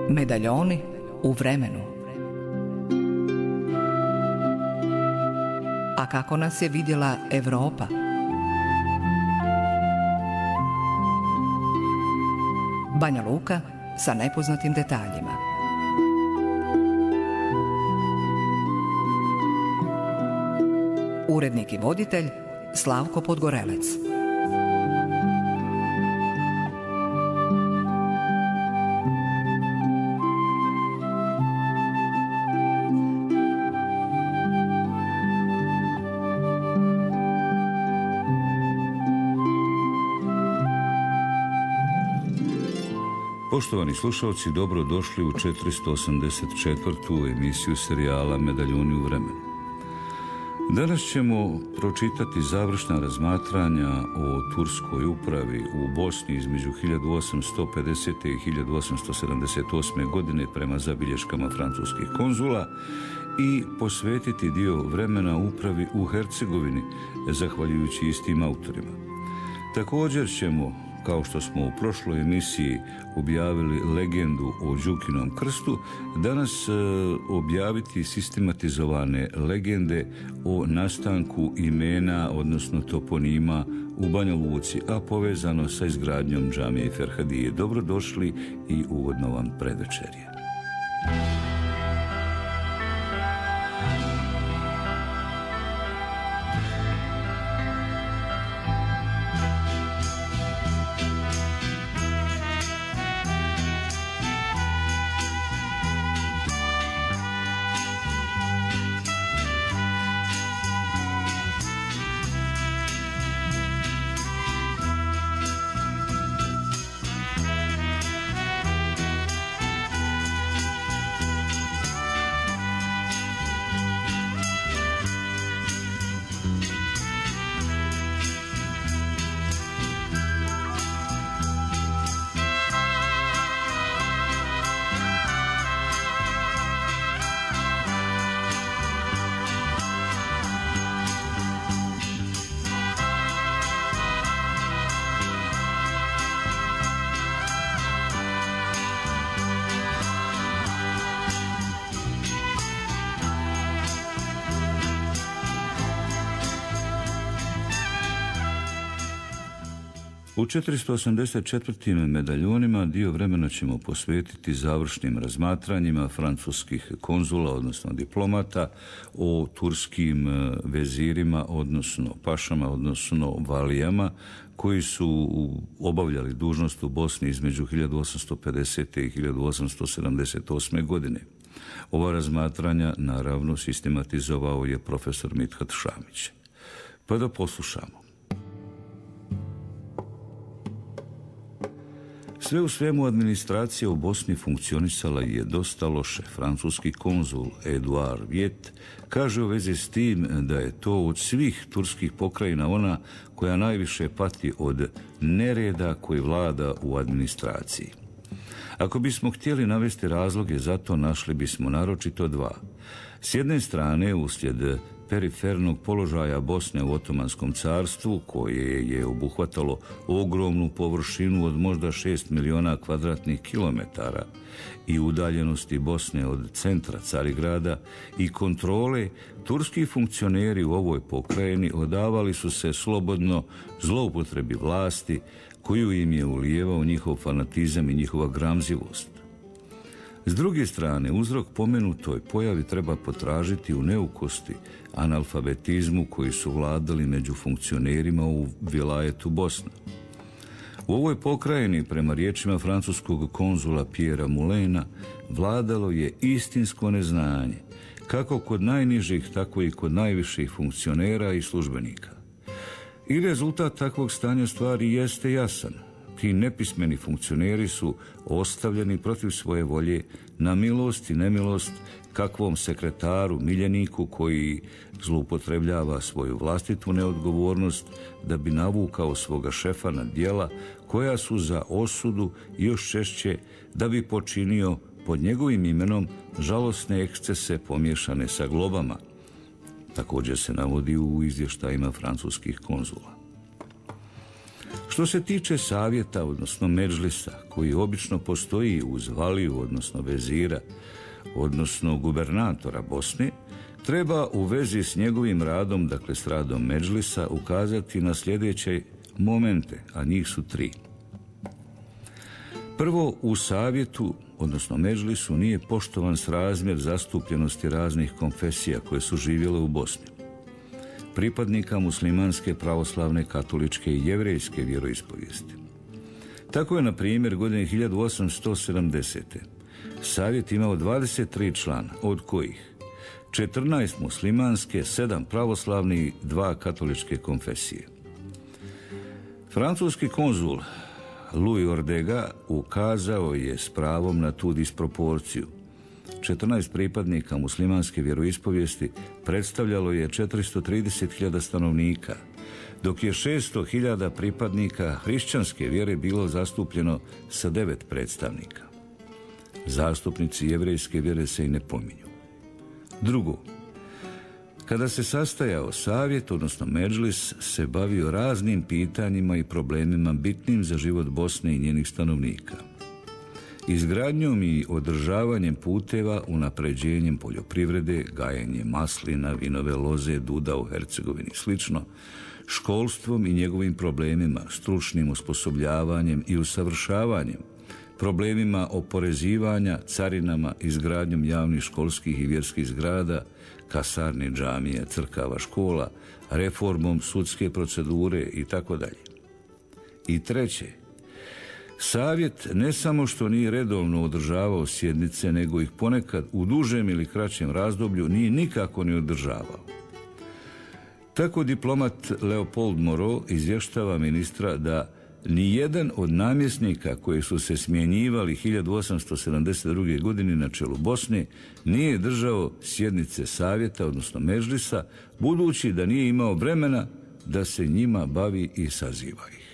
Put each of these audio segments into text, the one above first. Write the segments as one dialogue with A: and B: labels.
A: Medaljoni u vremenu. A kako nas je vidjela Europa? Banja Luka sa nepoznatim detaljima. Urednik i voditelj Slavko Podgorelec.
B: Poštovani slušalci, dobro došli u 484. emisiju serijala Medaljoni u vremenu. Danas ćemo pročitati završna razmatranja o turskoj upravi u Bosni između 1850. i 1878. godine prema zabilješkama francuskih konzula i posvetiti dio vremena upravi u Hercegovini, zahvaljujući istim autorima. Također ćemo, kao što smo u prošloj emisiji objavili legendu o Đukinom krstu, danas objaviti sistematizovane legende o nastanku imena, odnosno toponima u Banja Luci, a povezano sa izgradnjom džamije Ferhadije. Dobrodošli i ugodno vam predvečerje. U 484. medaljonima dio vremena ćemo posvetiti završnim razmatranjima francuskih konzula, odnosno diplomata, o turskim vezirima, odnosno pašama, odnosno valijama, koji su obavljali dužnost u Bosni između 1850. i 1878. godine. Ova razmatranja, naravno, sistematizovao je profesor Mithat Šamić. Pa da poslušamo. Sve u svemu administracija u Bosni funkcionisala je dosta loše. Francuski konzul Eduard Viet kaže u vezi s tim da je to od svih turskih pokrajina ona koja najviše pati od nereda koji vlada u administraciji. Ako bismo htjeli navesti razloge za to, našli bismo naročito dva. S jedne strane, uslijed perifernog položaja Bosne u Otomanskom carstvu, koje je obuhvatalo ogromnu površinu od možda 6 miliona kvadratnih kilometara i udaljenosti Bosne od centra Carigrada i kontrole, turski funkcioneri u ovoj pokrajini odavali su se slobodno zloupotrebi vlasti koju im je ulijevao njihov fanatizam i njihova gramzivost. S druge strane, uzrok pomenutoj pojavi treba potražiti u neukosti, analfabetizmu koji su vladali među funkcionerima u vilajetu Bosna. U ovoj pokrajini, prema riječima francuskog konzula Pierra Moulina, vladalo je istinsko neznanje, kako kod najnižih, tako i kod najviših funkcionera i službenika. I rezultat takvog stanja stvari jeste jasan. Ti nepismeni funkcioneri su ostavljeni protiv svoje volje na milost i nemilost kakvom sekretaru, miljeniku koji zloupotrebljava svoju vlastitu neodgovornost da bi navukao svoga šefa na djela koja su za osudu i još češće da bi počinio pod njegovim imenom žalosne ekscese pomiješane sa globama. Također se navodi u izvještajima francuskih konzula. Što se tiče savjeta, odnosno medžlisa, koji obično postoji uz valiju, odnosno vezira, odnosno gubernatora Bosne, treba u vezi s njegovim radom, dakle s radom medžlisa, ukazati na sljedeće momente, a njih su 3. Prvo, u savjetu, odnosno medžlisu, nije poštovan srazmjer zastupljenosti raznih konfesija koje su živjele u Bosni. Pripadnika muslimanske, pravoslavne, katoličke i jevrejske vjeroispovijesti. Tako je, na primjer, godine 1870. savjet imao 23 člana, od kojih 14 muslimanske, 7 pravoslavne i 2 katoličke konfesije. Francuski konzul Louis Ordega ukazao je s pravom na tu disproporciju. 14 pripadnika muslimanske vjeroispovijesti predstavljalo je 430.000 stanovnika, dok je 600.000 pripadnika hrišćanske vjere bilo zastupljeno sa 9 predstavnika. Zastupnici jevrejske vjere se i ne pominju. Drugo, kada se sastajao savjet, odnosno medžlis, se bavio raznim pitanjima i problemima bitnim za život Bosne i njenih stanovnika. Izgradnjom i održavanjem puteva, unapređenjem poljoprivrede, gajenjem maslina, vinove loze, duda u Hercegovini i slično, školstvom i njegovim problemima, stručnim osposobljavanjem i usavršavanjem, problemima oporezivanja, carinama, izgradnjom javnih školskih i vjerskih zgrada, kasarni, džamija, crkava, škola, reformom sudske procedure itd. I treće, savjet ne samo što nije redovno održavao sjednice, nego ih ponekad u dužem ili kraćem razdoblju nije nikako ni održavao. Tako diplomat Leopold Moreau izvještava ministra da nijedan od namjesnika koji su se smjenjivali 1872. godine na čelu Bosne nije držao sjednice savjeta, odnosno medžlisa, budući da nije imao vremena da se njima bavi i saziva ih.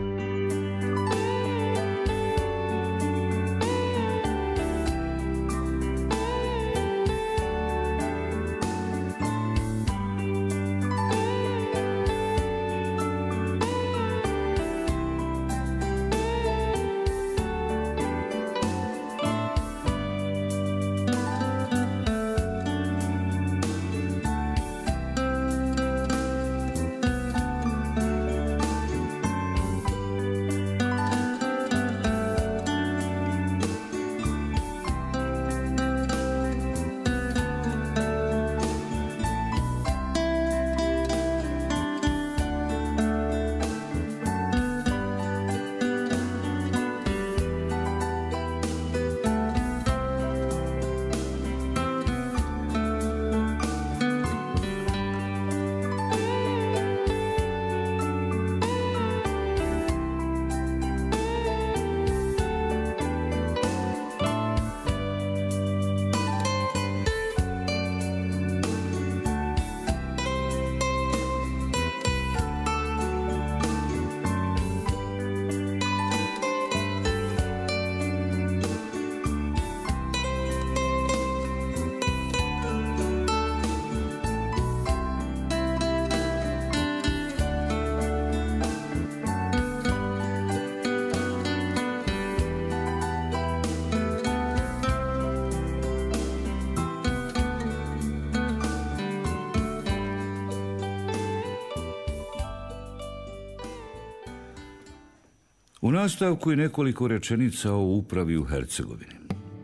B: U nastavku je nekoliko rečenica o upravi u Hercegovini.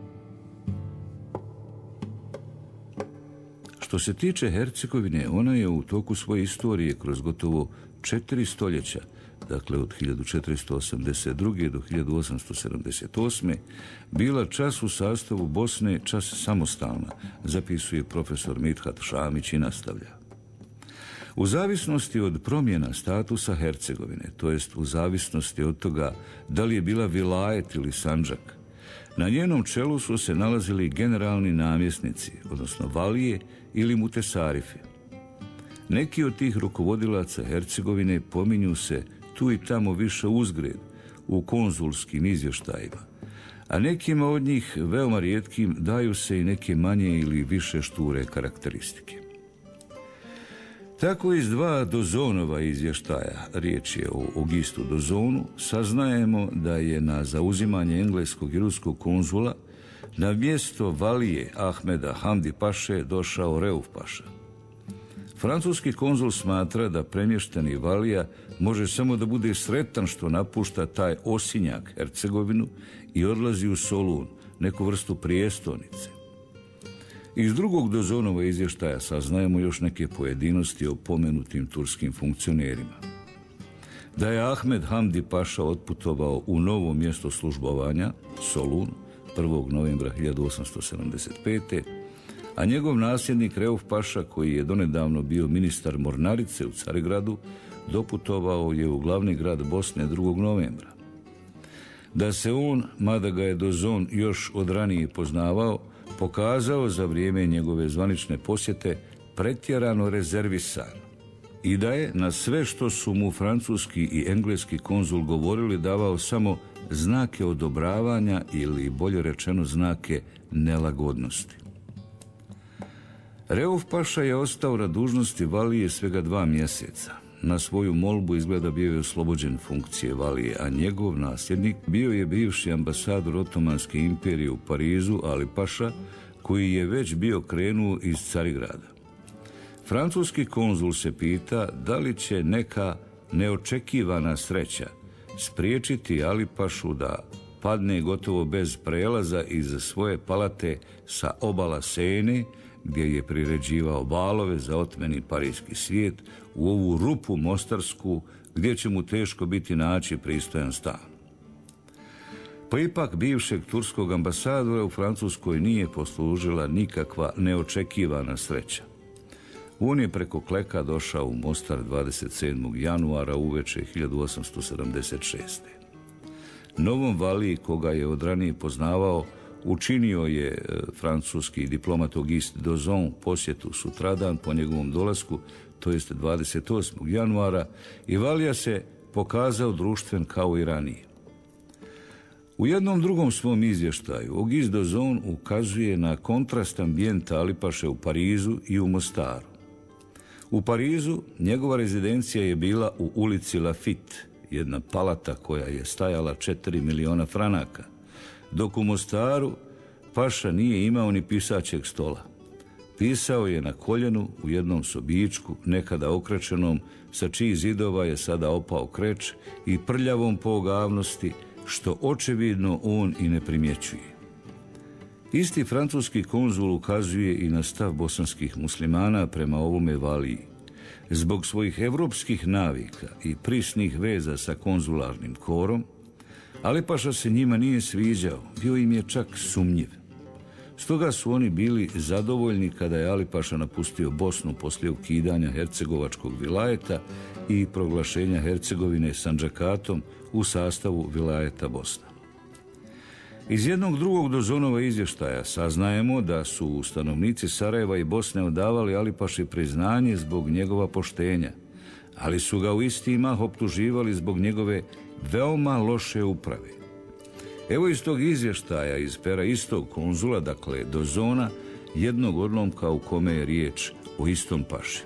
B: Što se tiče Hercegovine, ona je u toku svoje istorije kroz gotovo 4 stoljeća, dakle od 1482. do 1878. bila čas u sastavu Bosne, čas samostalna, zapisuje profesor Mithat Šamić i nastavlja. U zavisnosti od promjena statusa Hercegovine, to jest u zavisnosti od toga da li je bila vilajet ili sandžak, na njenom čelu su se nalazili generalni namjesnici, odnosno valije ili mutesarifi. Neki od tih rukovodilaca Hercegovine pominju se tu i tamo više uzgred u konzulskim izvještajima, a nekima od njih, veoma rijetkim, daju se i neke manje ili više šture karakteristike. Tako iz dva Dozonova izvještaja, riječ je o Augustu Dozonu, saznajemo da je na zauzimanje engleskog i ruskog konzula na mjesto valije Ahmeda Hamdi Paše došao Reuf Paša. Francuski konzul smatra da premješteni valija može samo da bude sretan što napušta taj osinjak Hercegovinu i odlazi u Solun, neku vrstu prijestolnice. Iz drugog Dozonova izvještaja saznajemo još neke pojedinosti o pomenutim turskim funkcionerima. Da je Ahmed Hamdi Paša otputovao u novo mjesto službovanja, Solun, 1. novembra 1875. a njegov nasljednik Reuf Paša, koji je donedavno bio ministar mornarice u Carigradu, doputovao je u glavni grad Bosne 2. novembra. Da se on, mada ga je Dozon još od ranije poznavao, pokazao za vrijeme njegove zvanične posjete pretjerano rezervisan i da je na sve što su mu francuski i engleski konzul govorili davao samo znake odobravanja ili, bolje rečeno, znake nelagodnosti. Reuf Paša je ostao na dužnosti valije svega 2 mjeseca. Na svoju molbu izgleda bio je oslobođen funkcije valije, a njegov nasljednik bio je bivši ambasador Otomanske imperije u Parizu, Ali Paša, koji je već bio krenuo iz Carigrada. Francuski konzul se pita da li će neka neočekivana sreća spriječiti Ali Pašu da padne gotovo bez prelaza iz svoje palate sa obala Sene, gdje je priređivao balove za otmeni parijski svijet, u ovu rupu mostarsku, gdje će mu teško biti naći pristojan stan. Pa ipak bivšeg turskog ambasadora u Francuskoj nije poslužila nikakva neočekivana sreća. On je preko Kleka došao u Mostar 27. januara uveče 1876. Novom valiji, koga je od ranije poznavao, učinio je francuski diplomat Auguste Dozon posjetu sutradan po njegovom dolasku, to jest 28. januara, i valija se pokazao društven kao i ranije. U jednom drugom svom izvještaju Auguste Dozon ukazuje na kontrast ambijenta Ali Paše u Parizu i u Mostaru. U Parizu njegova rezidencija je bila u ulici Lafitte, jedna palata koja je stajala 4 miliona franaka, dok u Mostaru Paša nije imao ni pisaćeg stola. Pisao je na koljenu u jednom sobičku, nekada okrečenom, sa čijih zidova je sada opao kreč i prljavom po ogavnosti, što očevidno on i ne primjećuje. Isti francuski konzul ukazuje i na stav bosanskih muslimana prema ovome valiji. Zbog svojih evropskih navika i prisnih veza sa konzularnim korom, Ali Paša se njima nije sviđao, bio im je čak sumnjiv. Stoga su oni bili zadovoljni kada je Ali Paša napustio Bosnu poslije ukidanja hercegovačkog vilajeta i proglašenja Hercegovine Sandžakatom u sastavu vilajeta Bosna. Iz jednog drugog Dozonova izvještaja saznajemo da su stanovnici Sarajeva i Bosne odavali Ali Paši priznanje zbog njegova poštenja, ali su ga u isti mah optuživali zbog njegove veoma loše uprave. Evo iz tog izvještaja iz pera istog konzula, dakle Dozona, jednog odlomka u kome je riječ o istom Paši.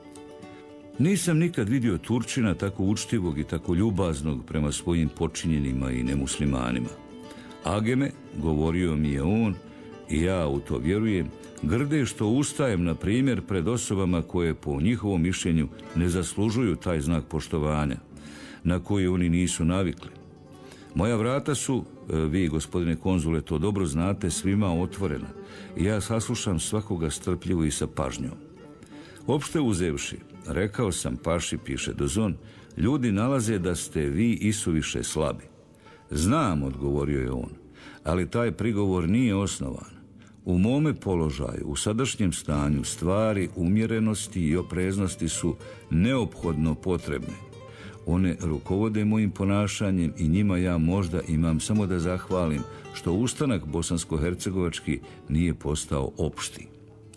B: Nisam nikad vidio Turčina tako učtivog i tako ljubaznog prema svojim počinjenima i nemuslimanima. Ageme, govorio mi je on, i ja u to vjerujem, grde što ustajem, na primjer, pred osobama koje po njihovom mišljenju ne zaslužuju taj znak poštovanja, na koji oni nisu navikli. Moja vrata su, vi gospodine konzule to dobro znate, svima otvorena i ja saslušam svakoga strpljivo i sa pažnjom. Opšte uzevši, rekao sam Paši, piše Dozon, ljudi nalaze da ste vi isuviše slabi. Znam, odgovorio je on, ali taj prigovor nije osnovan. U mome položaju, u sadašnjem stanju, stvari umjerenosti i opreznosti su neophodno potrebne. One rukovode mojim ponašanjem i njima ja možda imam samo da zahvalim što ustanak bosansko-hercegovački nije postao opšti.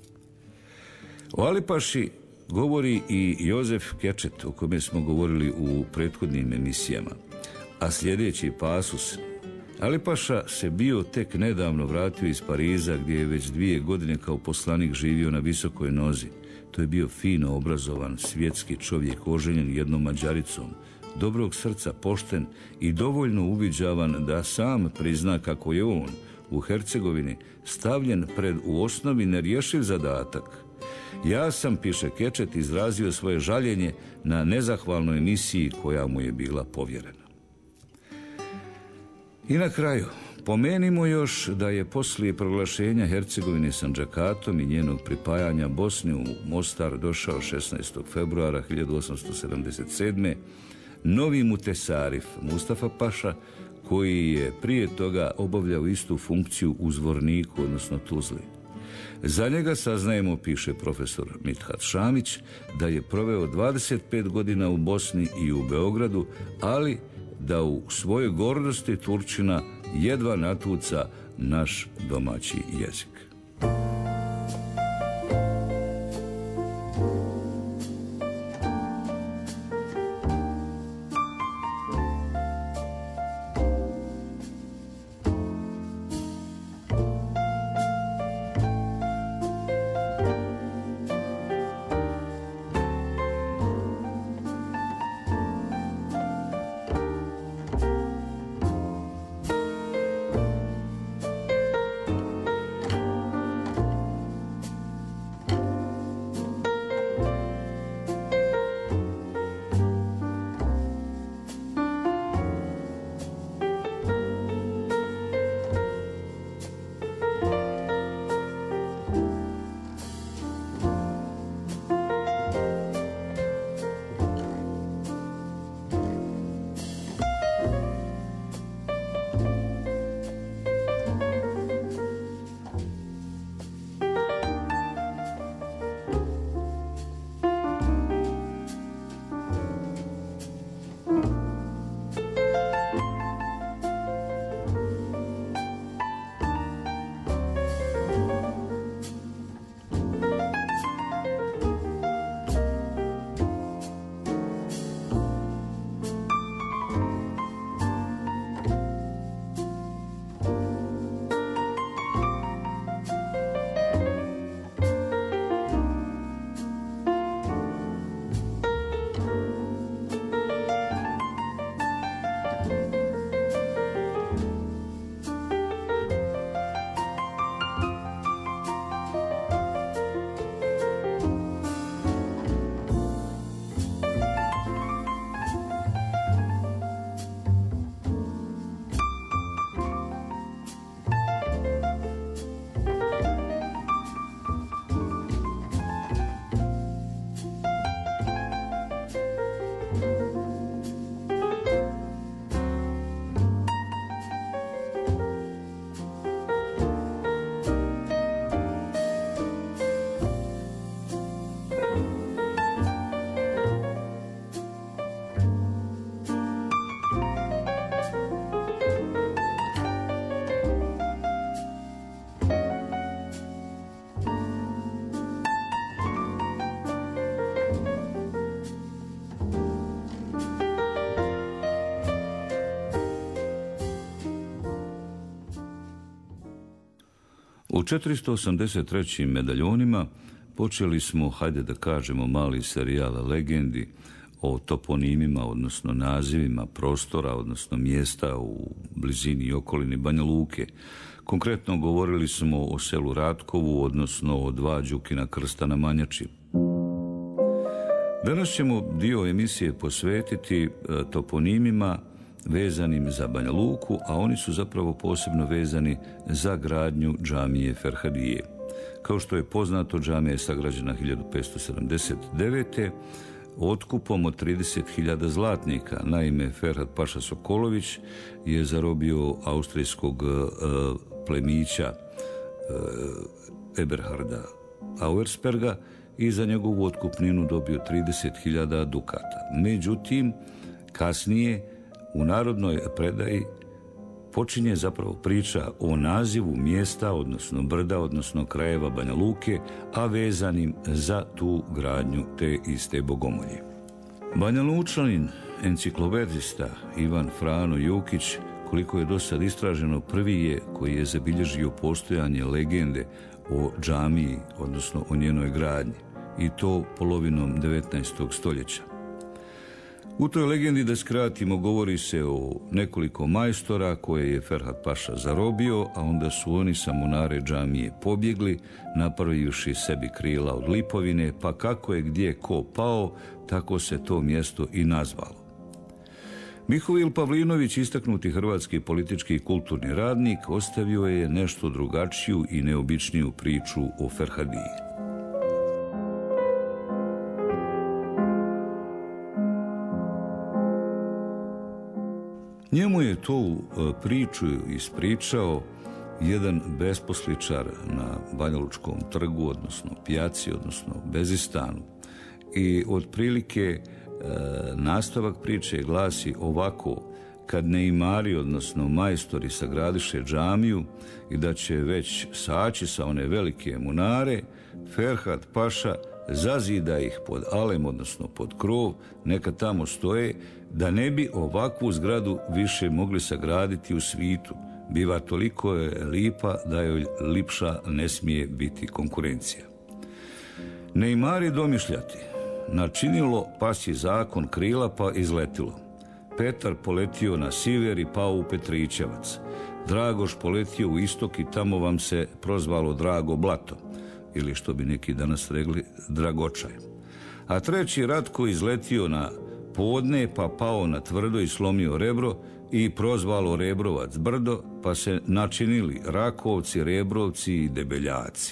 B: O Ali Paši govori i Jozef Kečet, o kome smo govorili u prethodnim emisijama. A sljedeći pasus: Ali Paša se bio tek nedavno vratio iz Pariza, gdje je već 2 godine kao poslanik živio na visokoj nozi. To je bio fino obrazovan, svjetski čovjek, oženjen jednom Mađaricom, dobrog srca, pošten i dovoljno uviđavan da sam prizna kako je on u Hercegovini stavljen pred u osnovi nerješiv zadatak. Ja sam, piše Kečet, izrazio svoje žaljenje na nezahvalnoj misiji koja mu je bila povjerena. I na kraju, pomenimo još da je poslije proglašenja Hercegovine Sandžakatom i njenog pripajanja Bosni u Mostar došao 16. februara 1877. novi mutesarif Mustafa Paša, koji je prije toga obavljao istu funkciju u Zvorniku, odnosno Tuzli. Za njega saznajemo, piše profesor Mithat Šamić, da je proveo 25 godina u Bosni i u Beogradu, ali da u svojoj gordosti Turčina jedva natuca naš domaći jezik. U 483. medaljonima počeli smo, hajde da kažemo, mali serijal legendi o toponimima, odnosno nazivima prostora, odnosno mjesta u blizini i okolini Banja Luke. Konkretno govorili smo o selu Ratkovu, odnosno o dva Đukina krsta na Manjači. Danas ćemo dio emisije posvetiti toponimima vezanim za Banja Luku, a oni su zapravo posebno vezani za gradnju džamije Ferhadije. Kao što je poznato, džamija je sagrađena 1579. otkupom od 30.000 zlatnika. Naime, Ferhat Paša Sokolović je zarobio austrijskog plemića Eberharda Auersperga i za njegovu otkupninu dobio 30.000 dukata. Međutim, kasnije u narodnoj predaji počinje zapravo priča o nazivu mjesta, odnosno brda, odnosno krajeva Banja Luke, a vezanim za tu gradnju te iste bogomolje. Banja Lučanin, enciklopedista Ivan Frano Jukić, koliko je do sad istraženo, prvi je koji je zabilježio postojanje legende o džamiji, odnosno o njenoj gradnji. i to polovinom 19. stoljeća. U toj legendi, da skratimo, govori se o nekoliko majstora koje je Ferhat Paša zarobio, a onda su oni sa munare džamije pobjegli, napravivši sebi krila od lipovine, pa kako je gdje ko pao, tako se to mjesto i nazvalo. Mihovil Pavlinović, istaknuti hrvatski politički i kulturni radnik, ostavio je nešto drugačiju i neobičniju priču o Ferhadiji. Njemu je tu priču ispričao jedan besposličar na Banjalučkom trgu, odnosno pijaci, odnosno Bezistanu. I otprilike nastavak priče glasi ovako: kad neimari, odnosno majstori, sagradiše džamiju i da će već saći sa one velike munare, Ferhat Paša zazida ih pod alem, odnosno pod krov, neka tamo stoje, da ne bi ovakvu zgradu više mogli sagraditi u svitu. Biva toliko je lipa da joj lipša ne smije biti konkurencija. Neimari domišljati, načinilo pasji zakon krila pa izletilo. Petar poletio na Siver i pao u Petrićevac. Dragoš poletio u istok i tamo vam se prozvalo Drago blato, ili što bi neki danas rekli Dragočaj. A treći Ratko izletio na podne pa pao na tvrdo i slomio rebro i prozvalo Rebrovac brdo, pa se načinili Rakovci, Rebrovci i Debeljaci.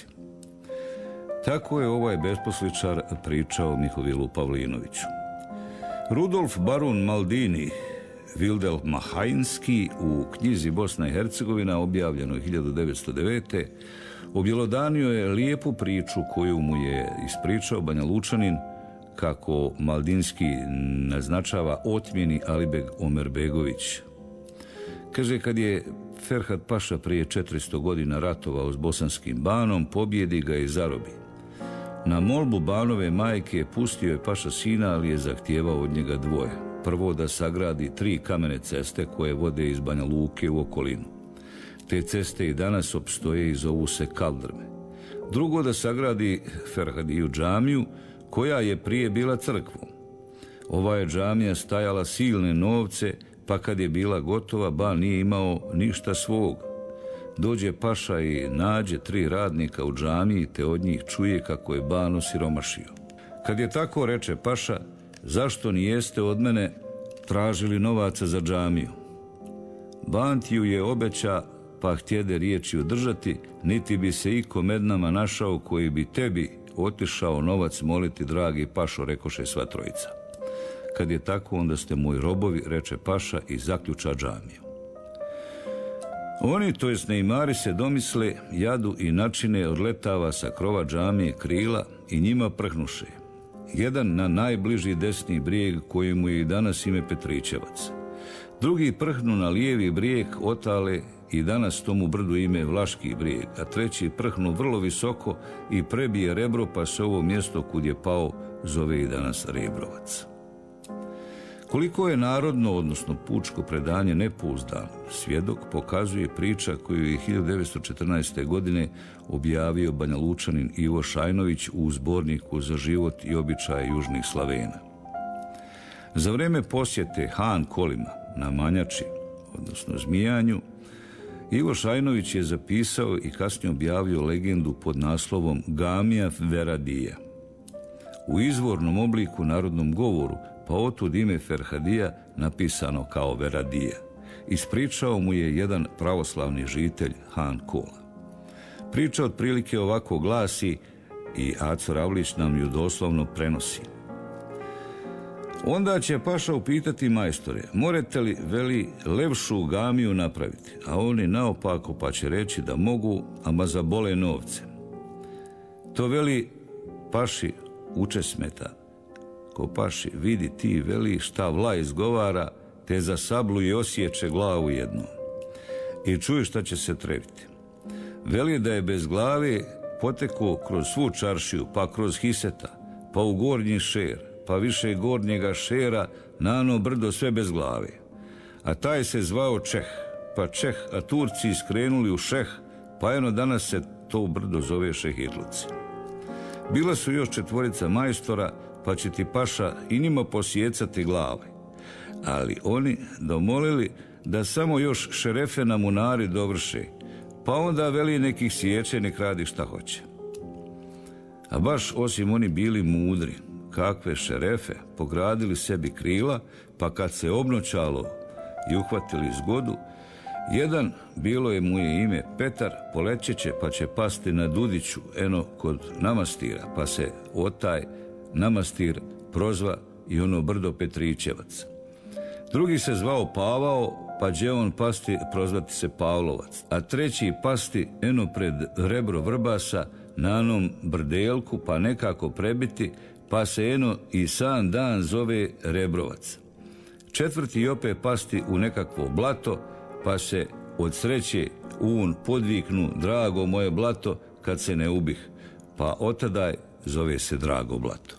B: Tako je ovaj besposličar pričao Mihovilu Pavlinoviću. Rudolf Barun Maldini Wildelmahajnski u knjizi Bosna i Hercegovina, objavljenoj 1909. objelodanio je lijepu priču koju mu je ispričao Banjalučanin, kako Maldinski naznačava otmjeni Alibeg Omerbegović. Kaže, kad je Ferhat Paša prije 400 godina ratovao s bosanskim banom, pobjedi ga i zarobi. Na molbu banove majke pustio je Paša sina, ali je zahtijevao od njega dvoje. Prvo, da sagradi 3 kamene ceste koje vode iz Banja Luke u okolinu. Te ceste i danas opstoje i zovu se kaldrme. Drugo, da sagradi Ferhadiju džamiju, koja je prije bila crkvom. Ova je džamija stajala silne novce, pa kad je bila gotova, ban nije imao ništa svog. Dođe Paša i nađe 3 radnika u džamiji, te od njih čuje kako je ban osiromašio. Kad je tako, reče Paša, zašto nijeste od mene tražili novaca za džamiju? Bantiju je obeća, pa htjede riječi održati, niti bi se iko med nama našao koji bi tebi otišao novac moliti, dragi Pašo, rekoše sva trojica. Kad je tako, onda ste moji robovi, reče Paša i zaključa džamiju. Oni, to jest neimari, se domisle, jadu i načine odletava sa krova džamije krila i njima prhnuše. Jedan na najbliži desni brijeg, kojemu je i danas ime Petrićevac. Drugi prhnu na lijevi brijeg Otale i danas tomu brdu ime Vlaški brijeg, a treći prhnu vrlo visoko i prebije Rebro, pa se ovo mjesto kud je pao zove i danas Rebrovac. Koliko je narodno, odnosno pučko predanje nepouzdano, svjedok pokazuje priča koju je 1914. godine objavio Banjalučanin Ivo Šajnović u zborniku Za život i običaje južnih Slavena. Za vrijeme posjete Han kolima na Manjači, odnosno Zmijanju, Ivo Šajnović je zapisao i kasnije objavio legendu pod naslovom Gamija Veradija. U izvornom obliku narodnom govoru, pa otud ime Ferhadija napisano kao Veradija. Ispričao mu je jedan pravoslavni žitelj Han Kola. Priča otprilike ovako glasi i Aco Ravlić nam ju doslovno prenosi. Onda će Paša upitati majstore, morete li, veli, lepšu gamiju napraviti? A oni naopako pa će reći da mogu, ama zabole novce. To, veli, Paši uče smeta. Ko Paši, vidi ti, veli, šta vla izgovara, te za sablu i osjeće glavu jednu. I čuje šta će se treviti. Veli da je bez glave potekao kroz svu čaršiju, pa kroz Hiseta, pa u gornji šer, pa više gornjega šera, na ono brdo sve bez glave. A taj se zvao Čeh, pa Čeh, a Turci iskrenuli u Šeh, pa eno danas se to brdo zove Šehirluci. Bila su još 4 majstora, pa će ti paša i njima posjecati glave. Ali oni domolili da samo još šerefe na munari dovrše, pa onda veli nekih sjeće, nek radi šta hoće. A baš osim oni bili mudri, kakve šerefe, pogradili sebi krila, pa kad se obnoćalo i uhvatili zgodu, jedan, bilo je mu je ime Petar, polećeće pa će pasti na Dudiću, eno kod Namastira, pa se otaj Namastir prozva i ono brdo Petričevac. Drugi se zvao Pavao, pa će on pasti, prozvati se Pavlovac, a treći pasti eno pred rebro Vrbasa na onom brdelku, pa nekako prebiti, pa se eno i sam dan zove Rebrovac. Četvrti opet pasti u nekakvo blato, pa se od sreće un podviknu drago moje blato kad se ne ubih, pa otadaj zove se Drago blato.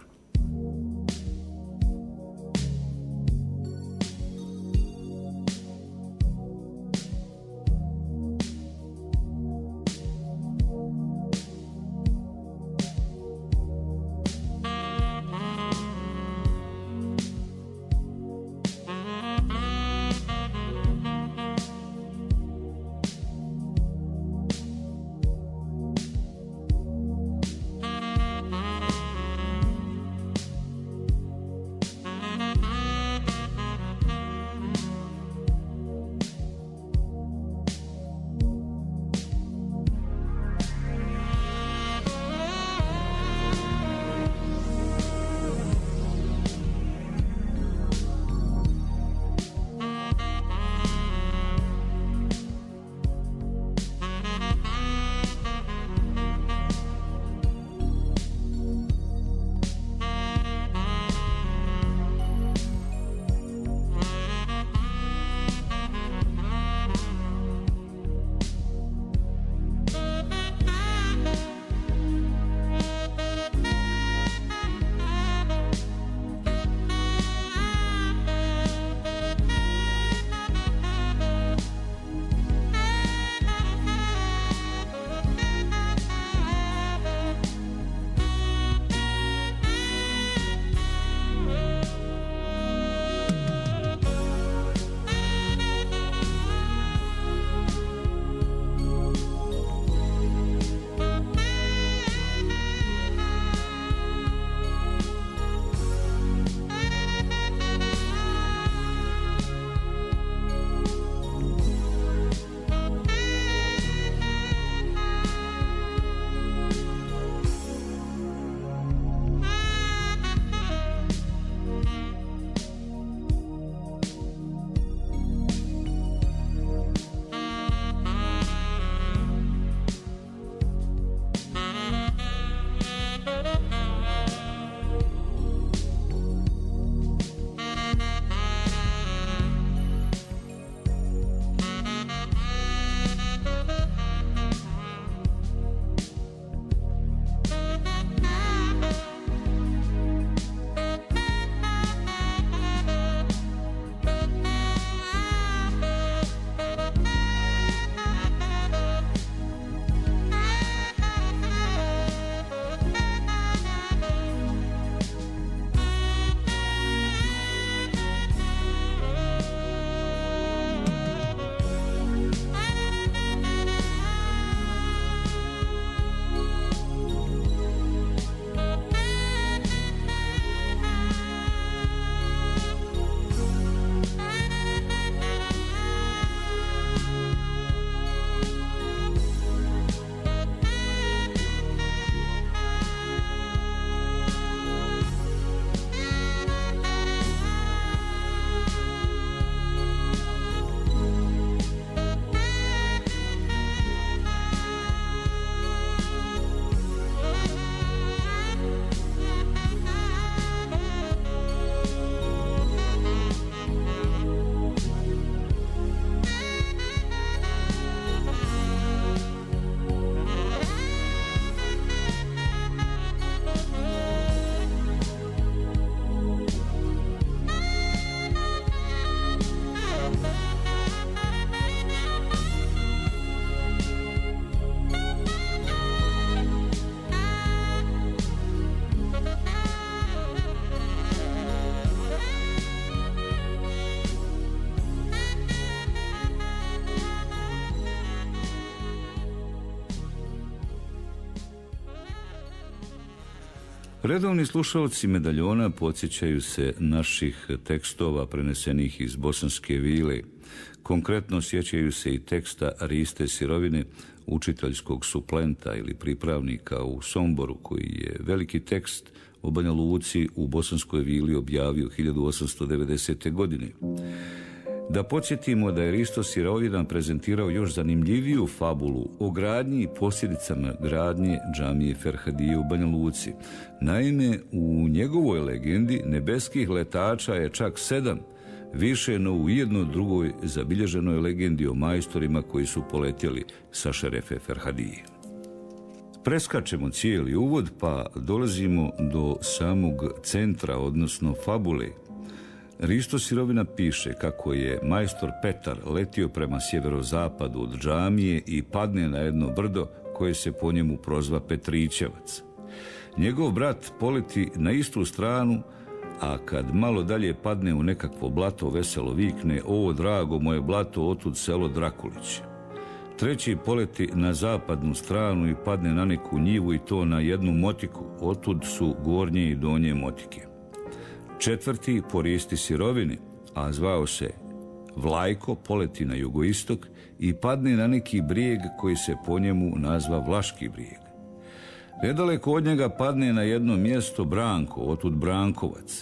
B: Redovni slušalci Medaljona podsjećaju se naših tekstova prenesenih iz Bosanske vile. Konkretno sjećaju se i teksta Riste Sirovine, učiteljskog suplenta ili pripravnika u Somboru, koji je veliki tekst o Banja Luci u Bosanskoj vili objavio 1890. godine. Da podsjetimo da je Risto Sirovina prezentirao još zanimljiviju fabulu o gradnji i posljedicama gradnje džamije Ferhadije u Banja Luci. Naime, u njegovoj legendi nebeskih letača je čak 7, više no u jednoj drugoj zabilježenoj legendi o majstorima koji su poletjeli sa šerefe Ferhadije. Preskačemo cijeli uvod pa dolazimo do samog centra, odnosno fabule. Risto Sirovina piše kako je majstor Petar letio prema sjeverozapadu od džamije i padne na jedno brdo koje se po njemu prozva Petrićevac. Njegov brat poleti na istu stranu, a kad malo dalje padne u nekakvo blato, veselo vikne: "O, drago moje blato, otud selo Drakulić." Treći poleti na zapadnu stranu i padne na neku njivu, i to na jednu motiku, otud su gornje i donje motike. Četvrti po Risti Sirovini, a zvao se Vlajko, poleti na jugoistok i padne na neki brijeg koji se po njemu nazva Vlaški brijeg. Nedaleko od njega padne na jedno mjesto Branko, otud Brankovac.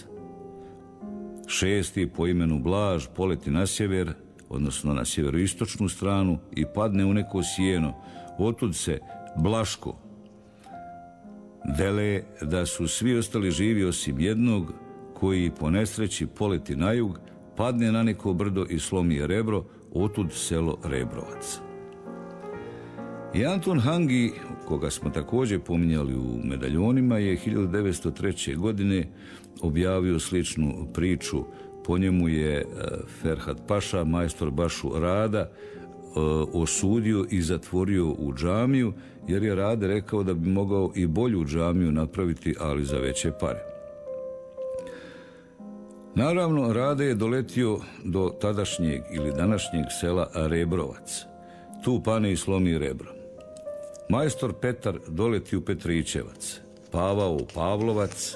B: Šesti po imenu Blaž poleti na sjever, odnosno na sjeveroistočnu stranu, i padne u neko sjeno, otud se Blaško. Vele da su svi ostali živi osim jednog, koji po nesreći poleti na jug, padne na neko brdo i slomi rebro, otud selo Rebrovac. I Anton Hangi, koga smo također pominjali u Medaljonima, je 1903. godine objavio sličnu priču. Po njemu je Ferhat Paša, majstor Bašu Rada, osudio i zatvorio u džamiju, jer je Rade rekao da bi mogao i bolju džamiju napraviti, ali za veće pare. Naravno, Rade je doletio do tadašnjeg ili današnjeg sela Rebrovac. Tu pane i slomi rebro. Majstor Petar doleti u Petrićevac, Pavao u Pavlovac,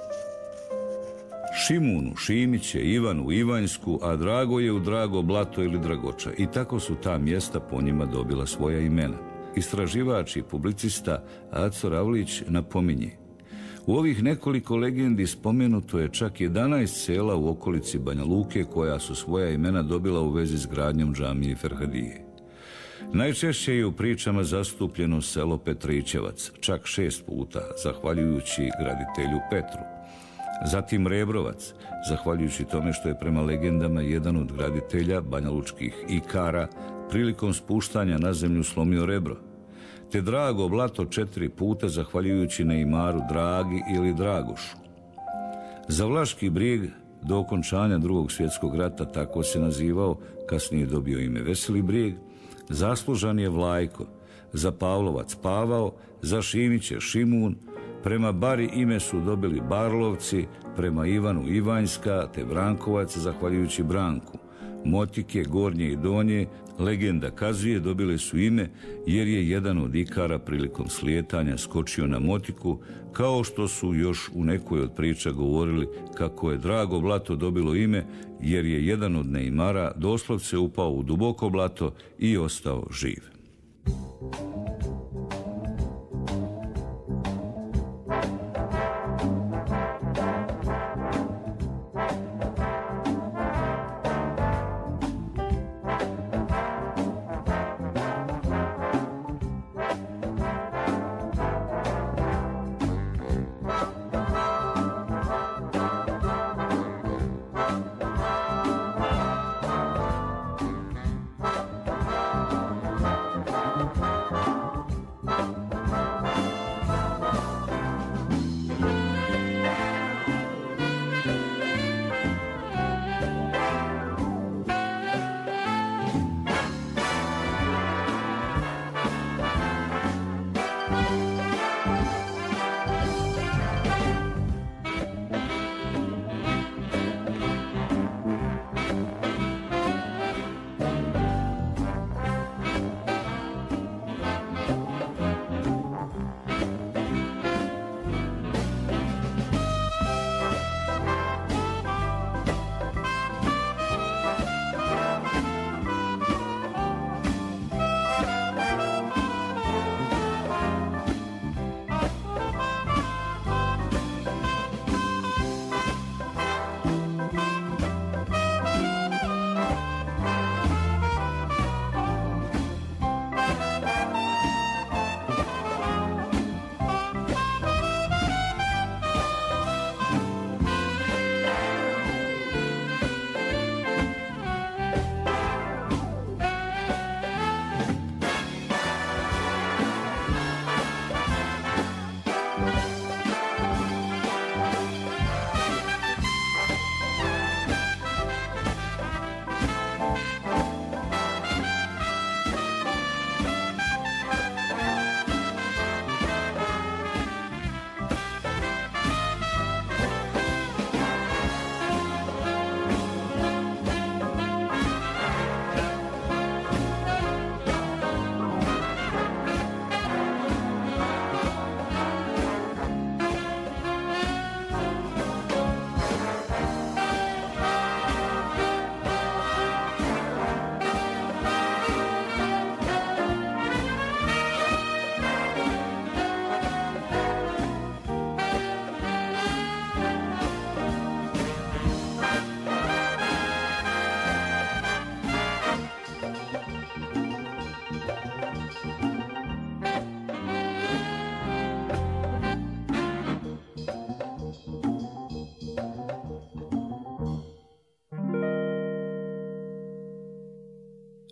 B: Šimunu Šimiće, Ivanu Ivanjsku, a Drago je u Drago Blato ili Dragoča. I tako su ta mjesta po njima dobila svoja imena. Istraživač i publicista Aco Ravlić napominje: u ovih nekoliko legendi spomenuto je čak 11 sela u okolici Banja Luke koja su svoja imena dobila u vezi s gradnjom džamije Ferhadije. Najčešće je u pričama zastupljeno selo Petrićevac, čak 6 puta, zahvaljujući graditelju Petru. Zatim Rebrovac, zahvaljujući tome što je prema legendama jedan od graditelja banjalučkih ikara prilikom spuštanja na zemlju slomio rebro. Te Drago Blato 4 puta, zahvaljujući neimaru Dragi ili Dragošu. Za Vlaški brijeg do okončanja Drugog svjetskog rata, tako se nazivao, kasnije dobio ime Veseli brijeg, zaslužan je Vlajko, za Pavlovac Pavao, za Šimiće Šimun, prema Bari ime su dobili Barlovci, prema Ivanu Ivanjska, te Brankovac, zahvaljujući Branku. Motike, gornje i donje, legenda kazuje, dobile su ime jer je jedan od ikara prilikom slijetanja skočio na motiku, kao što su još u nekoj od priča govorili kako je Drago Blato dobilo ime jer je jedan od neimara doslovce upao u duboko blato i ostao živ.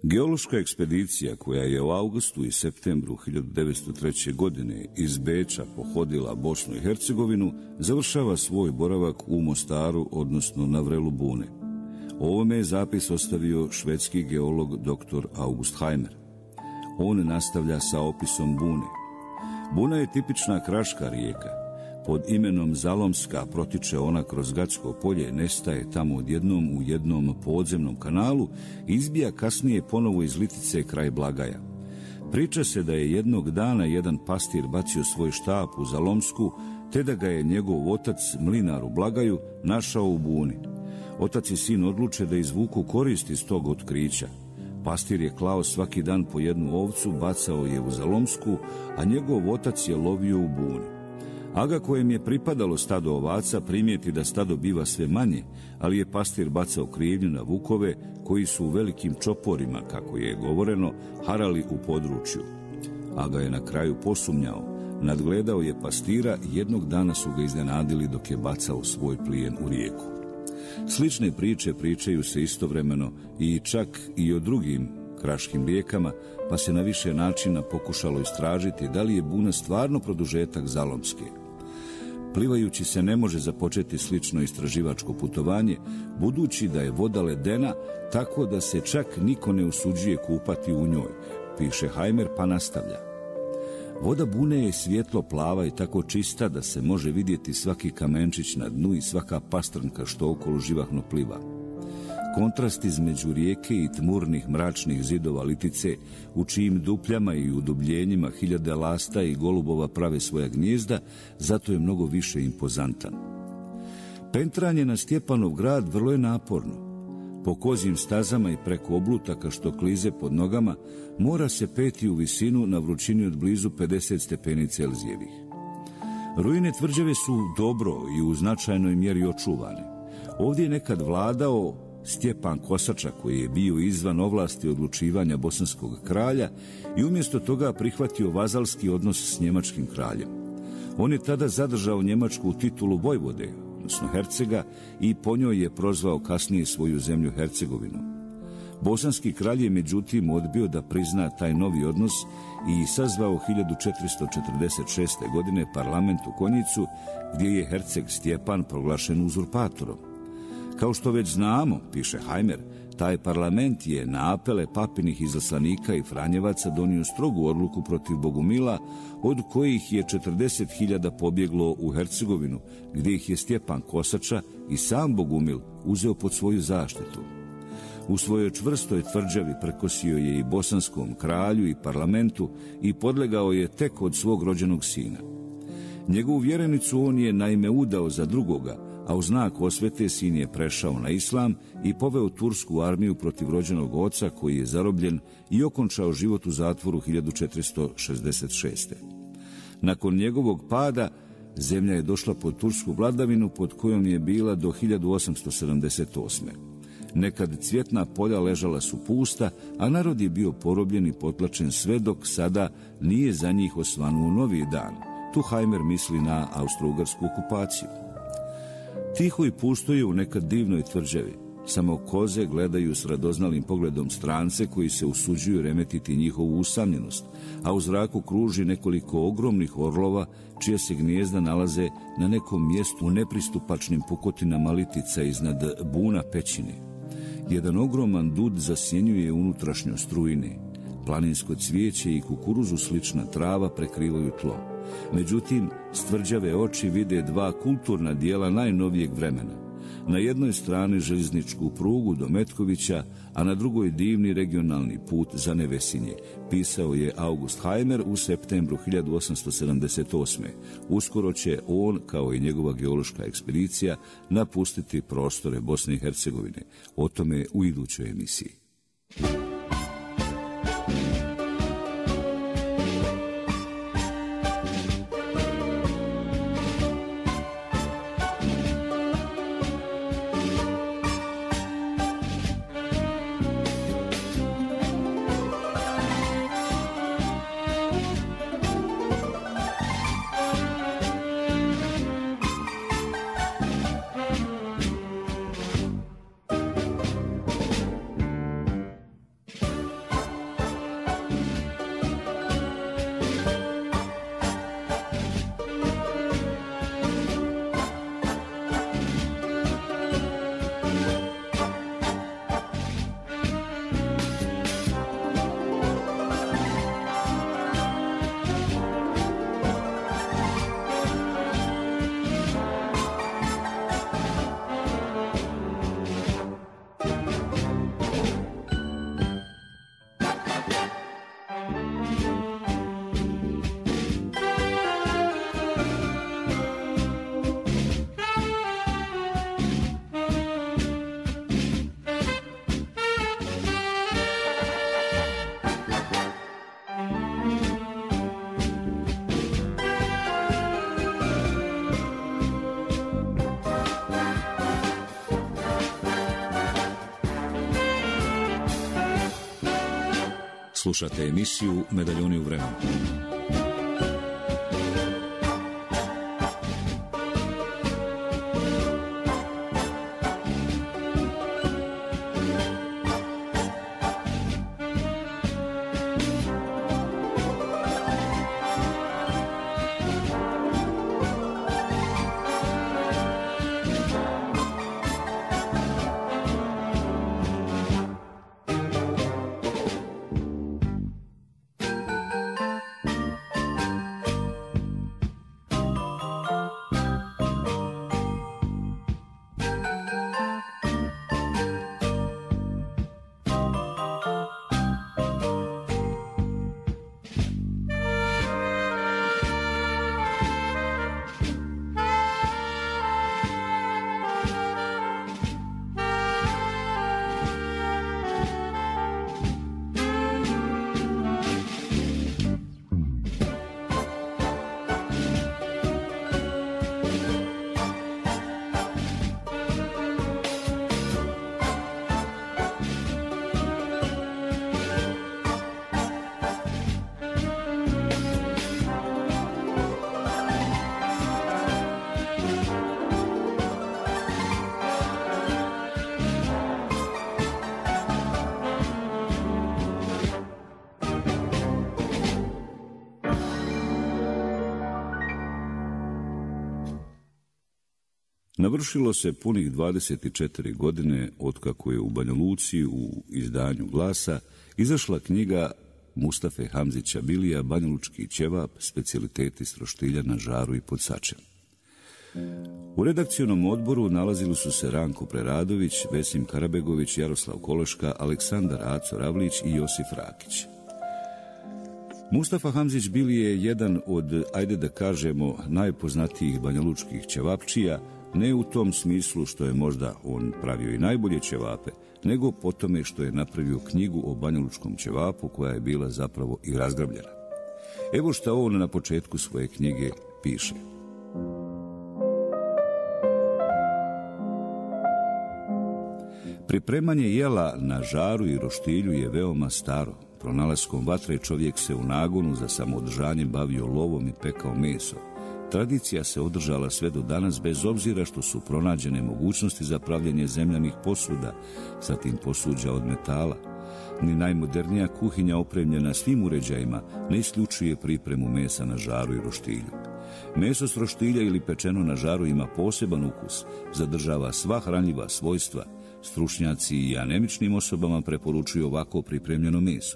B: Geološka ekspedicija koja je u avgustu i septembru 1903. godine iz Beča pohodila Bosnu i Hercegovinu završava svoj boravak u Mostaru, odnosno na vrelu Bune. O ovome je zapis ostavio švedski geolog dr. August Heimer. On nastavlja sa opisom Bune. Buna je tipična kraška rijeka. Pod imenom Zalomska protiče ona kroz Gatsko polje, nestaje tamo odjednom u jednom podzemnom kanalu i izbija kasnije ponovo iz Litice kraj Blagaja. Priča se da je jednog dana jedan pastir bacio svoj štap u Zalomsku, te da ga je njegov otac, mlinar u Blagaju, našao u Buni. Otac i sin odluče da izvuku korist iz tog otkrića. Pastir je klao svaki dan po jednu ovcu, bacao je u Zalomsku, a njegov otac je lovio u Buni. Aga kojem je pripadalo stado ovaca primijeti da stado biva sve manje, ali je pastir bacao krivnju na vukove koji su u velikim čoporima, kako je govoreno, harali u području. Aga je na kraju posumnjao, nadgledao je pastira i jednog dana su ga iznenadili dok je bacao svoj plijen u rijeku. Slične priče pričaju se istovremeno i čak i o drugim kraškim rijekama, pa se na više načina pokušalo istražiti da li je Buna stvarno produžetak Zalomske. Plivajući se ne može započeti slično istraživačko putovanje, budući da je voda ledena, tako da se čak niko ne usuđuje kupati u njoj, piše Heimer pa nastavlja. Voda Bune je svjetlo plava i tako čista da se može vidjeti svaki kamenčić na dnu i svaka pastrnka što okolo živahno pliva. Kontrast između rijeke i tmurnih mračnih zidova Litice, u čijim dupljama i udubljenjima hiljade lasta i golubova prave svoja gnijezda, zato je mnogo više impozantan. Pentranje na Stjepanov grad vrlo je naporno. Po kozjim stazama i preko oblutaka što klize pod nogama, mora se peti u visinu na vrućini od blizu 50 stepeni Celzijevih. Ruine tvrđave su dobro i u značajnoj mjeri očuvane. Ovdje je nekad vladao Stjepan Kosača, koji je bio izvan ovlasti odlučivanja bosanskog kralja i umjesto toga prihvatio vazalski odnos s njemačkim kraljem. On je tada zadržao njemačku titulu Vojvode, odnosno Hercega, i po njoj je prozvao kasnije svoju zemlju Hercegovinu. Bosanski kralj je međutim odbio da prizna taj novi odnos i sazvao 1446. godine parlament u Konjicu, gdje je herceg Stjepan proglašen uzurpatorom. Kao što već znamo, piše Heimer, taj parlament je na apele papinih izaslanika i Franjevaca donio strogu odluku protiv Bogumila, od kojih je 40.000 pobjeglo u Hercegovinu, gdje ih je Stjepan Kosača i sam Bogumil uzeo pod svoju zaštitu. U svojoj čvrstoj tvrđavi prekosio je i bosanskom kralju i parlamentu i podlegao je tek od svog rođenog sina. Njegovu vjerenicu on je naime udao za drugoga, a u znak osvete sin je prešao na islam i poveo tursku armiju protiv rođenog oca koji je zarobljen i okončao život u zatvoru 1466. Nakon njegovog pada, zemlja je došla pod tursku vladavinu pod kojom je bila do 1878. Nekad cvjetna polja ležala su pusta, a narod je bio porobljen i potlačen sve dok sada nije za njih osvanuo novi dan. Tu Heimer misli na austrougarsku okupaciju. Tiho i pusto je u nekad divnoj tvrđavi. Samo koze gledaju s radoznalim pogledom strance koji se usuđuju remetiti njihovu usamljenost, a u zraku kruži nekoliko ogromnih orlova čija se gnijezda nalaze na nekom mjestu u nepristupačnim pukotinama Litica iznad Buna pećine. Jedan ogroman dud zasjenjuje unutrašnjost rujne. Planinsko cvijeće i kukuruzu slična trava prekrivaju tlo. Međutim, s tvrđave oči vide dva kulturna dijela najnovijeg vremena. Na jednoj strani željezničku prugu do Metkovića, a na drugoj divni regionalni put za Nevesinje, pisao je August Heimer u septembru 1878. Uskoro će on, kao i njegova geološka ekspedicija, napustiti prostore Bosne i Hercegovine. O tome u idućoj emisiji. Slušate emisiju Medaljoni u vremenu. Navršilo se punih 24 godine otkako je u Banja Luci u izdanju Glasa izašla knjiga Mustafe Hamzića Bilija Banjalučki ćevap, specijaliteti s roštilja na žaru i pod sačem. U redakcionom odboru nalazili su se Ranko Preradović, Vesim Karabegović, Jaroslav Kološka, Aleksandar Aco Ravlić i Josif Rakić. Mustafa Hamzić Bili je jedan od, ajde da kažemo, najpoznatijih banjalučkih ćevapčija, ne u tom smislu što je možda on pravio i najbolje ćevape, nego po tome što je napravio knjigu o banjalučkom ćevapu koja je bila zapravo i razgrabljena. Evo šta on na početku svoje knjige piše. Pripremanje jela na žaru i roštilju je veoma staro. Pronalaskom vatre čovjek se u nagonu za samoodržanje bavio lovom i pekao meso. Tradicija se održala sve do danas bez obzira što su pronađene mogućnosti za pravljenje zemljanih posuda, zatim posuđa od metala. Ni najmodernija kuhinja opremljena svim uređajima ne isključuje pripremu mesa na žaru i roštilju. Meso s roštilja ili pečeno na žaru ima poseban ukus, zadržava sva hranljiva svojstva. Stručnjaci i anemičnim osobama preporučuju ovako pripremljeno meso.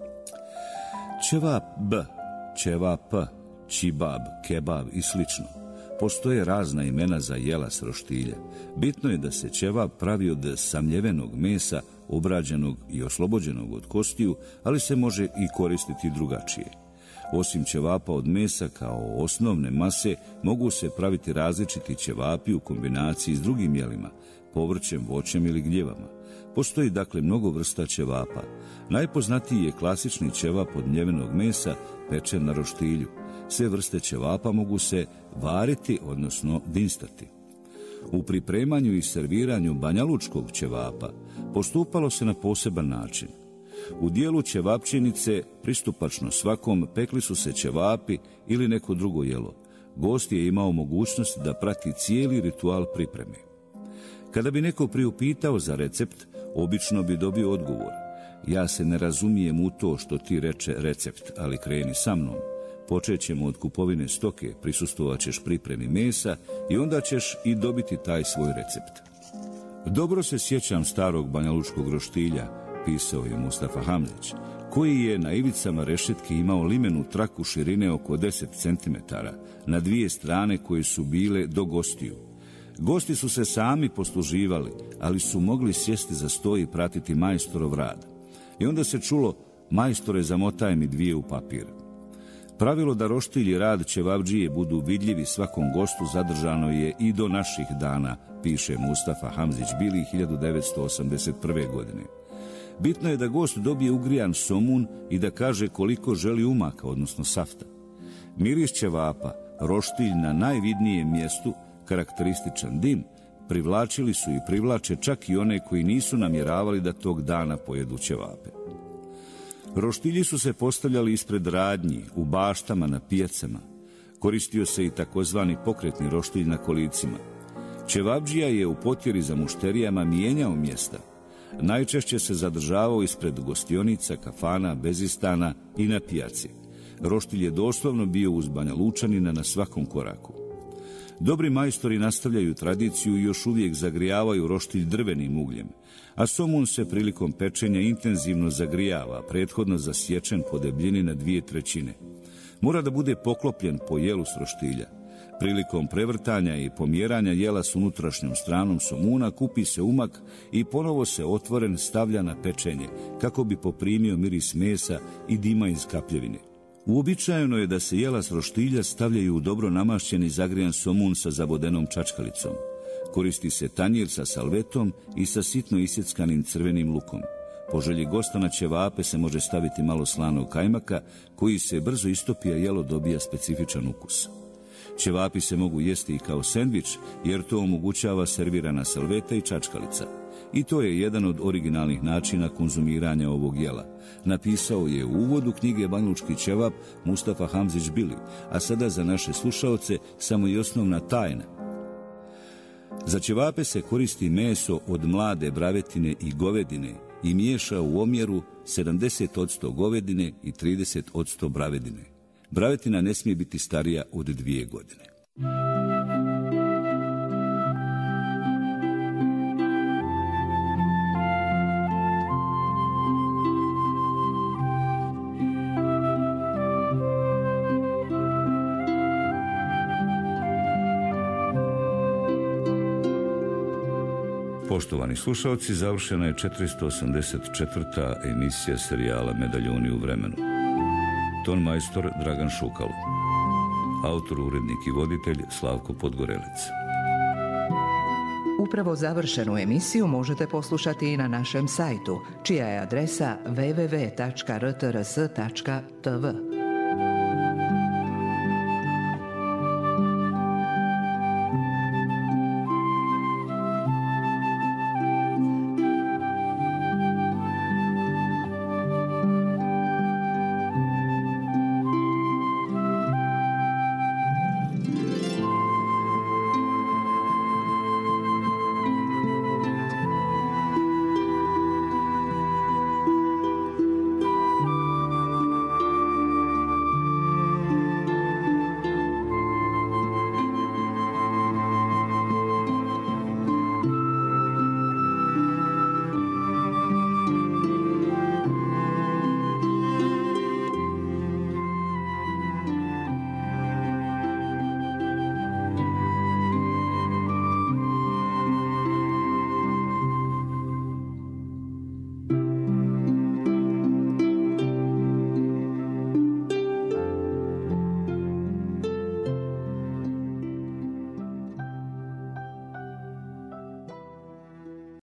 B: Ćevap b, ćevap p, čibab, kebab i slično. Postoje razna imena za jela s roštilja. Bitno je da se ćevap pravi od samljevenog mesa, obrađenog i oslobođenog od kostiju, ali se može i koristiti drugačije. Osim ćevapa od mesa kao osnovne mase, mogu se praviti različiti ćevapi u kombinaciji s drugim jelima, povrćem, voćem ili gljevama. Postoji dakle mnogo vrsta ćevapa. Najpoznatiji je klasični ćevap od mljevenog mesa pečen na roštilju. Sve vrste ćevapa mogu se variti, odnosno dinstati. U pripremanju i serviranju banjalučkog ćevapa postupalo se na poseban način. U dijelu ćevapčinice, pristupačno svakom, pekli su se ćevapi ili neko drugo jelo. Gost je imao mogućnost da prati cijeli ritual pripreme. Kada bi neko priupitao za recept, obično bi dobio odgovor: ja se ne razumijem u to što ti reče recept, ali kreni sa mnom. Počet ćemo od kupovine stoke, prisustvovat ćeš pripremi mesa i onda ćeš i dobiti taj svoj recept. Dobro se sjećam starog banjalučkog roštilja, pisao je Mustafa Hamzić, koji je na ivicama rešetke imao limenu traku širine oko 10 cm, na dvije strane koje su bile do gostiju. Gosti su se sami posluživali, ali su mogli sjesti za sto i pratiti majstorov rad. I onda se čulo: majstore, zamotaj mi dvije u papir. Pravilo da roštilj i rad ćevabdžije budu vidljivi svakom gostu zadržano je i do naših dana, piše Mustafa Hamzić Bili 1981. godine. Bitno je da gost dobije ugrijan somun i da kaže koliko želi umaka, odnosno safta. Miris ćevapa, roštilj na najvidnijem mjestu, karakterističan dim, privlačili su i privlače čak i one koji nisu namjeravali da tog dana pojedu ćevape. Roštilji su se postavljali ispred radnji, u baštama, na pijacama. Koristio se i takozvani pokretni roštilj na kolicima. Ćevabdžija je u potjeri za mušterijama mijenjao mjesta. Najčešće se zadržavao ispred gostionica, kafana, bezistana i na pijaci. Roštilj je doslovno bio uz Banja Lučanina na svakom koraku. Dobri majstori nastavljaju tradiciju i još uvijek zagrijavaju roštilj drvenim ugljem, a somun se prilikom pečenja intenzivno zagrijava, prethodno zasječen po debljini na 2/3. Mora da bude poklopljen po jelu s roštilja. Prilikom prevrtanja i pomjeranja jela s unutrašnjom stranom somuna kupi se umak i ponovo se otvoren stavlja na pečenje, kako bi poprimio miris mesa i dima iz kapljevine. Uobičajeno je da se jela s roštilja stavljaju u dobro namašćen i zagrijan somun sa zabodenom čačkalicom. Koristi se tanjir sa salvetom i sa sitno isjeckanim crvenim lukom. Po želji gosta na ćevape se može staviti malo slanog kajmaka, koji se brzo istopi, a jelo dobija specifičan ukus. Ćevapi se mogu jesti i kao sendvič, jer to omogućava servirana salveta i čačkalica. I to je jedan od originalnih načina konzumiranja ovog jela. Napisao je u uvodu knjige Banjalučki ćevap Mustafa Hamzić Bili, a sada za naše slušaoce samo i osnovna tajna. Za ćevape se koristi meso od mlade bravetine i govedine i miješa u omjeru 70% govedine i 30% bravedine. Bravetina ne smije biti starija od 2 godine. Poštovani slušalci, završena je 484. emisija serijala Medaljoni u vremenu. Ton majstor Dragan Šukalo. Autor, urednik i voditelj Slavko Podgorelec.
A: Upravo završenu emisiju možete poslušati i na našem sajtu, čija je adresa www.rtrs.tv.